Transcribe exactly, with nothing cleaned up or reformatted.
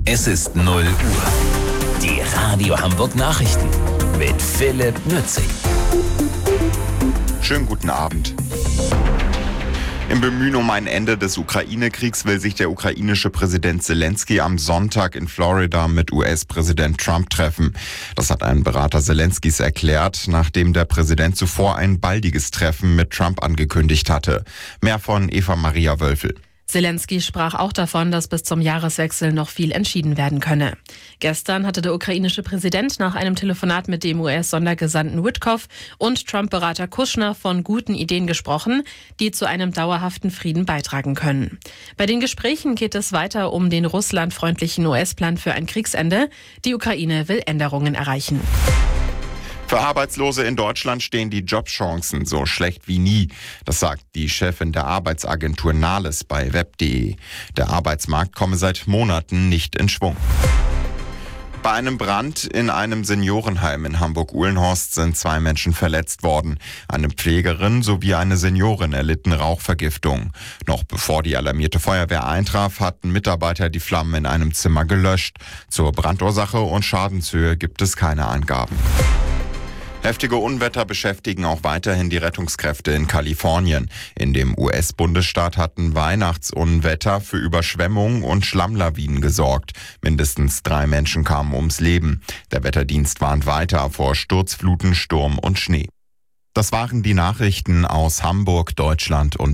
Es ist null Uhr. Die Radio Hamburg Nachrichten mit Philipp Nützig. Schönen guten Abend. Im Bemühen um ein Ende des Ukraine-Kriegs will sich der ukrainische Präsident Zelensky am Sonntag in Florida mit U S-Präsident Trump treffen. Das hat ein Berater Zelenskys erklärt, nachdem der Präsident zuvor ein baldiges Treffen mit Trump angekündigt hatte. Mehr von Eva Maria Wölfel. Zelensky sprach auch davon, dass bis zum Jahreswechsel noch viel entschieden werden könne. Gestern hatte der ukrainische Präsident nach einem Telefonat mit dem U S-Sondergesandten Witkoff und Trump-Berater Kushner von guten Ideen gesprochen, die zu einem dauerhaften Frieden beitragen können. Bei den Gesprächen geht es weiter um den russlandfreundlichen U S-Plan für ein Kriegsende. Die Ukraine will Änderungen erreichen. Für Arbeitslose in Deutschland stehen die Jobchancen so schlecht wie nie. Das sagt die Chefin der Arbeitsagentur Nahles bei web punkt de. Der Arbeitsmarkt komme seit Monaten nicht in Schwung. Bei einem Brand in einem Seniorenheim in Hamburg-Uhlenhorst sind zwei Menschen verletzt worden. Eine Pflegerin sowie eine Seniorin erlitten Rauchvergiftung. Noch bevor die alarmierte Feuerwehr eintraf, hatten Mitarbeiter die Flammen in einem Zimmer gelöscht. Zur Brandursache und Schadenshöhe gibt es keine Angaben. Heftige Unwetter beschäftigen auch weiterhin die Rettungskräfte in Kalifornien. In dem U S-Bundesstaat hatten Weihnachtsunwetter für Überschwemmungen und Schlammlawinen gesorgt. Mindestens drei Menschen kamen ums Leben. Der Wetterdienst warnt weiter vor Sturzfluten, Sturm und Schnee. Das waren die Nachrichten aus Hamburg, Deutschland und